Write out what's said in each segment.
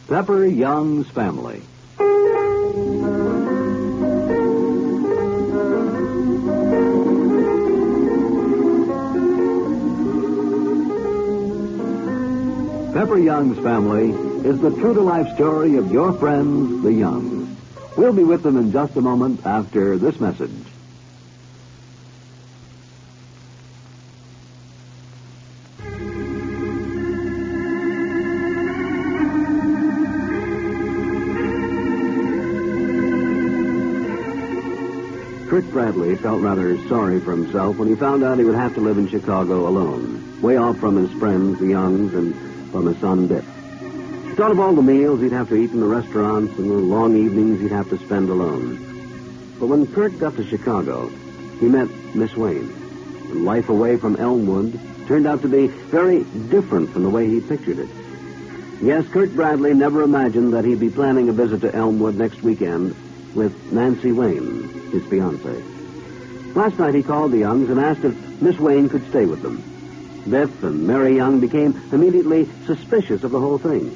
Pepper Young's Family. Pepper Young's Family is the true-to-life story of your friends, the Youngs. We'll be with them in just a moment after this message. Kurt Bradley felt rather sorry for himself when he found out he would have to live in Chicago alone, way off from his friends, the Youngs, and from his son, Biff. He thought of all the meals he'd have to eat in the restaurants and the long evenings he'd have to spend alone. But when Kurt got to Chicago, he met Miss Wayne, and life away from Elmwood turned out to be very different from the way he pictured it. Yes, Kurt Bradley never imagined that he'd be planning a visit to Elmwood next weekend with Nancy Wayne, his fiancée. Last night he called the Youngs and asked if Miss Wayne could stay with them. Biff and Mary Young became immediately suspicious of the whole thing.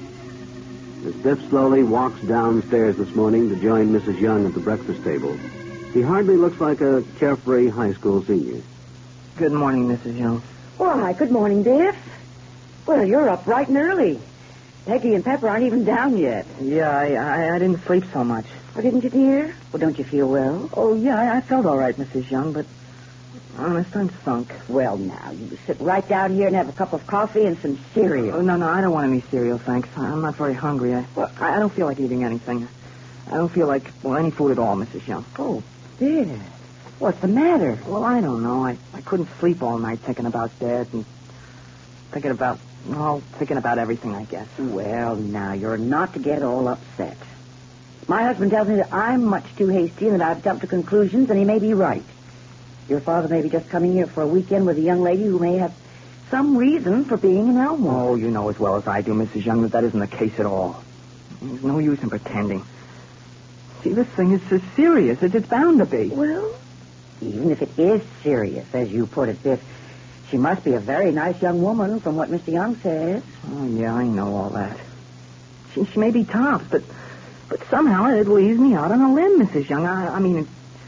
As Biff slowly walks downstairs this morning to join Mrs. Young at the breakfast table, he hardly looks like a carefree high school senior. Good morning, Mrs. Young. Why, good morning, Biff. Well, you're up bright and early. Peggy and Pepper aren't even down yet. Yeah, I didn't sleep so much. Oh, didn't you, dear? Well, don't you feel well? Oh, yeah, I felt all right, Mrs. Young, but honest, I'm sunk. Well, now, you sit right down here and have a cup of coffee and some cereal. Oh, no, I don't want any cereal, thanks. I'm not very hungry. I don't feel like eating anything. I don't feel like, any food at all, Mrs. Young. Oh, dear. What's the matter? Well, I don't know. I couldn't sleep all night thinking about Dad and thinking about everything, I guess. Well, now, you're not to get all upset. My husband tells me that I'm much too hasty and that I've jumped to conclusions, and he may be right. Your father may be just coming here for a weekend with a young lady who may have some reason for being in Elmwood. Oh, you know as well as I do, Mrs. Young, that isn't the case at all. There's no use in pretending. See, this thing is so serious. It's bound to be. Well, even if it is serious, as you put it, Biff, she must be a very nice young woman from what Mr. Young says. Oh, yeah, I know all that. She may be tops, but somehow it leaves me out on a limb, Mrs. Young. I mean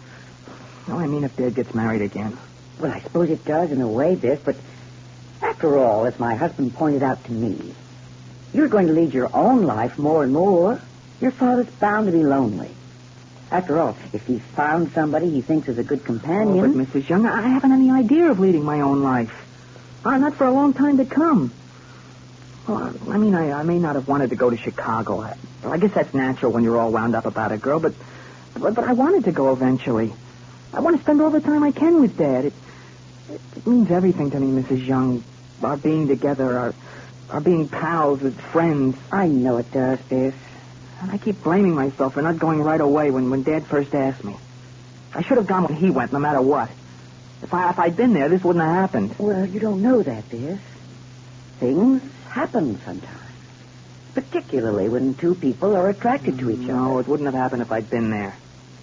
if Dad gets married again. Well, I suppose it does in a way, Biff, but after all, as my husband pointed out to me, you're going to lead your own life more and more. Your father's bound to be lonely. After all, if he found somebody he thinks is a good companion... Oh, but Mrs. Young, I haven't any idea of leading my own life. Not for a long time to come. Well, I may not have wanted to go to Chicago. I guess that's natural when you're all wound up about a girl, but I wanted to go eventually. I want to spend all the time I can with Dad. It means everything to me, Mrs. Young. Our being together, our being pals with friends. I know it does, Biff. And I keep blaming myself for not going right away when Dad first asked me. I should have gone when he went, no matter what. If I'd been there, this wouldn't have happened. Well, you don't know that, Biff. Things happen sometimes. Particularly when two people are attracted to each other. No, it wouldn't have happened if I'd been there.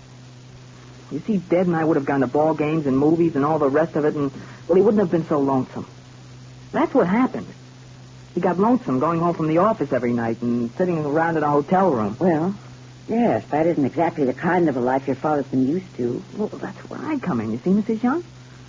You see, Dad and I would have gone to ball games and movies and all the rest of it, and, well, he wouldn't have been so lonesome. That's what happened. He got lonesome going home from the office every night and sitting around in a hotel room. Well, yes, that isn't exactly the kind of a life your father's been used to. Well, that's where I come in, you see, Mrs. Young?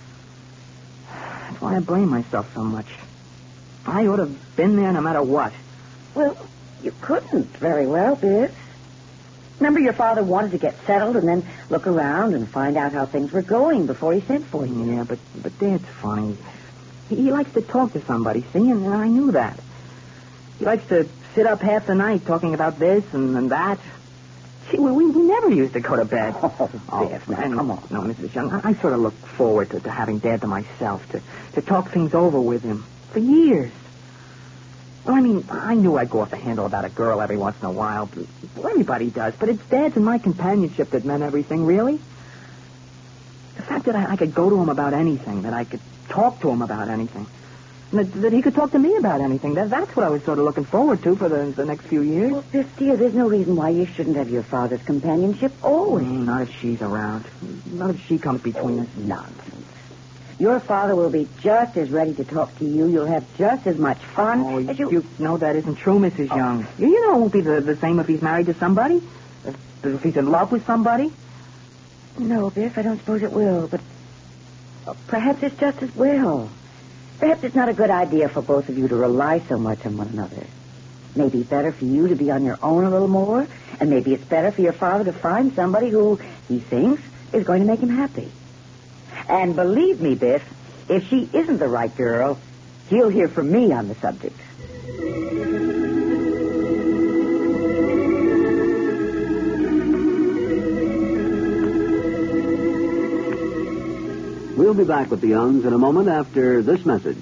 That's why I blame myself so much. I ought to have been there no matter what. Well, you couldn't very well, Biff. Remember your father wanted to get settled and then look around and find out how things were going before he sent for you. Yeah, but Dad's funny. He likes to talk to somebody, see, and I knew that. He likes to sit up half the night talking about this and that. See, we never used to go to bed. Oh, Biff, now, come on. No, Mrs. Young, I sort of look forward to having Dad to myself, to talk things over with him for years. Well, I knew I'd go off the handle about a girl every once in a while. Well, everybody does, but it's Dad's and my companionship that meant everything, really. The fact that I could go to him about anything, that I could talk to him about anything, and that he could talk to me about anything, that's what I was sort of looking forward to for the next few years. Well, Biff, dear, there's no reason why you shouldn't have your father's companionship always. Not if she's around. Not if she comes between us. Nonsense. Your father will be just as ready to talk to you. You'll have just as much fun as you... You know that isn't true, Mrs. Young. You know it won't be the same if he's married to somebody. If he's in love with somebody. No, Biff, I don't suppose it will, but perhaps it's just as well. Perhaps it's not a good idea for both of you to rely so much on one another. Maybe it's better for you to be on your own a little more, and maybe it's better for your father to find somebody who he thinks is going to make him happy. And believe me, Biff, if she isn't the right girl, he'll hear from me on the subject. We'll be back with the Youngs in a moment after this message.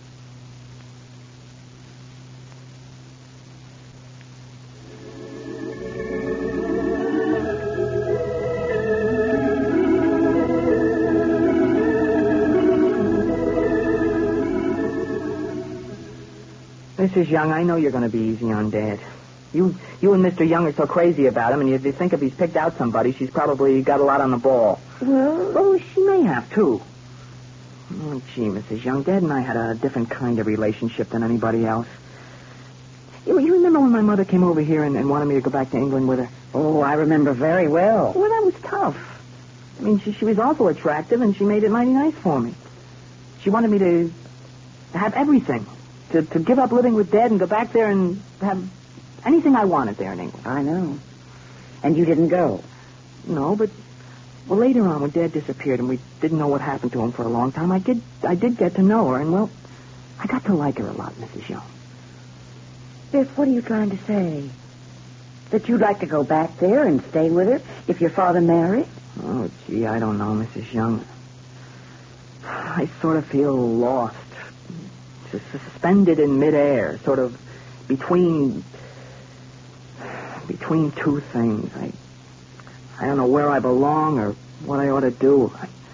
Mrs. Young, I know you're going to be easy on Dad. You and Mr. Young are so crazy about him, and if you think if he's picked out somebody, she's probably got a lot on the ball. Well, she may have, too. Oh, gee, Mrs. Young, Dad and I had a different kind of relationship than anybody else. You remember when my mother came over here and wanted me to go back to England with her? Oh, I remember very well. Well, that was tough. I mean, she was also attractive, and she made it mighty nice for me. She wanted me to have everything, to give up living with Dad and go back there and have anything I wanted there in England. I know. And you didn't go? No, but later on when Dad disappeared and we didn't know what happened to him for a long time, I did get to know her, and, well, I got to like her a lot, Mrs. Young. Biff, what are you trying to say? That you'd like to go back there and stay with her if your father married? Oh, gee, I don't know, Mrs. Young. I sort of feel lost. Suspended in midair, sort of between two things. I don't know where I belong or what I ought to do.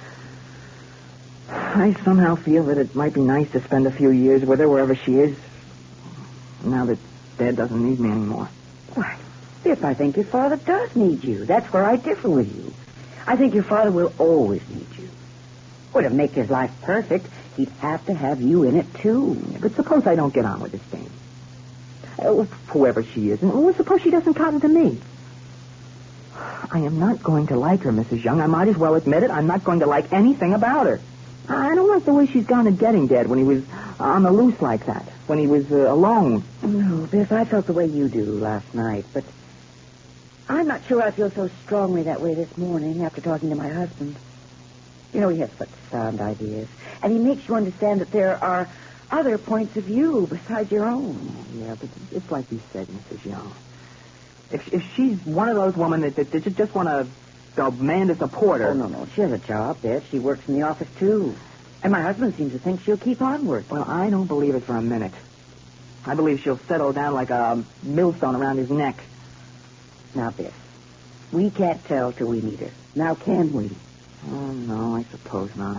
I somehow feel that it might be nice to spend a few years with her wherever she is, now that Dad doesn't need me anymore. Why, Biff, I think your father does need you. That's where I differ with you. I think your father will always need you. Well, to make his life perfect, he'd have to have you in it, too. But suppose I don't get on with this thing. Whoever she is. And suppose she doesn't cotton to me. I am not going to like her, Mrs. Young. I might as well admit it. I'm not going to like anything about her. I don't like the way she's gone at getting Dad when he was on the loose like that, when he was alone. No, Biff, I felt the way you do last night, but I'm not sure I feel so strongly that way this morning after talking to my husband. You know, he has such sound ideas, and he makes you understand that there are other points of view besides your own. Yeah, but it's like you said, Mrs. Young. If she's one of those women that just want a man to support her... Oh, no. She has a job, Biff. She works in the office, too. And my husband seems to think she'll keep on working. Well, I don't believe it for a minute. I believe she'll settle down like a millstone around his neck. Now, Biff, we can't tell till we meet her. Now, can we? Oh, no, I suppose not.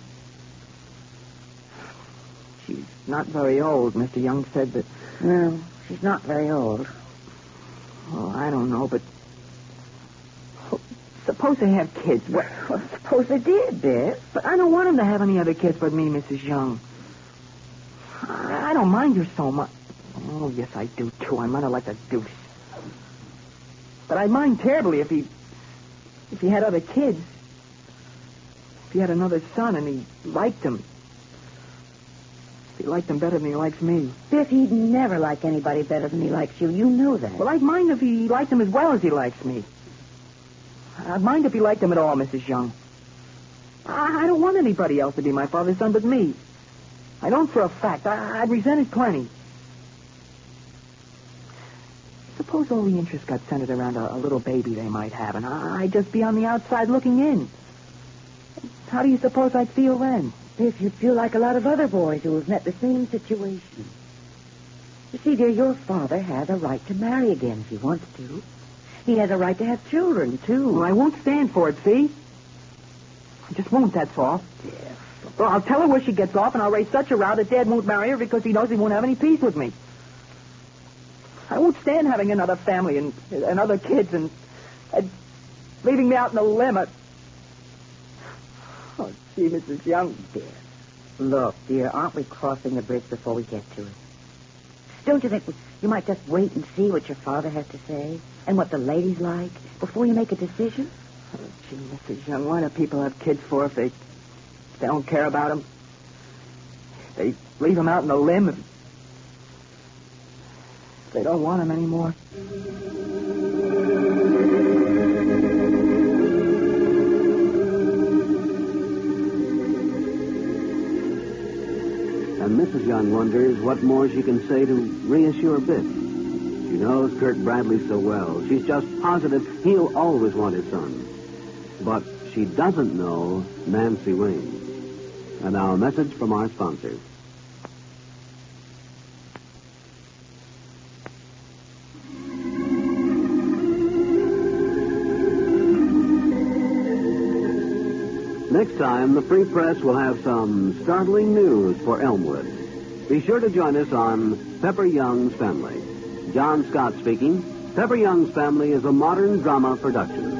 She's not very old. Mr. Young said that... Well, she's not very old. Oh, I don't know, but... Suppose they have kids. Well, suppose they did, Biff. But I don't want them to have any other kids but me, Mrs. Young. I don't mind her so much. Oh, yes, I do, too. I'm running like a deuce. But I'd mind terribly if he had other kids. If he had another son and he liked him. If he liked him better than he likes me. Biff, he'd never like anybody better than he likes you. You know that. Well, I'd mind if he liked him as well as he likes me. I'd mind if he liked him at all, Mrs. Young. I don't want anybody else to be my father's son but me. I don't for a fact. I'd resent it plenty. Suppose all the interest got centered around a little baby they might have, and I'd just be on the outside looking in. How do you suppose I'd feel then? Biff, you'd feel like a lot of other boys who have met the same situation. You see, dear, your father has a right to marry again if he wants to. He has a right to have children, too. Well, I won't stand for it, see? I just won't, that's all. Biff. Well, I'll tell her where she gets off, and I'll raise such a row that Dad won't marry her because he knows he won't have any peace with me. I won't stand having another family and other kids and leaving me out in the limit. Oh, see Mrs. Young. Dear. Look, dear, aren't we crossing the bridge before we get to it? Don't you think you might just wait and see what your father has to say and what the lady's like before you make a decision? Oh, gee, Mrs. Young, what do people have kids for if they don't care about them? They leave them out in the limb if they don't want them anymore. And Mrs. Young wonders what more she can say to reassure Biff. She knows Kurt Bradley so well. She's just positive he'll always want his son. But she doesn't know Nancy Wayne. And now a message from our sponsors. Next time, the Free Press will have some startling news for Elmwood. Be sure to join us on Pepper Young's Family. John Scott speaking. Pepper Young's Family is a modern drama production.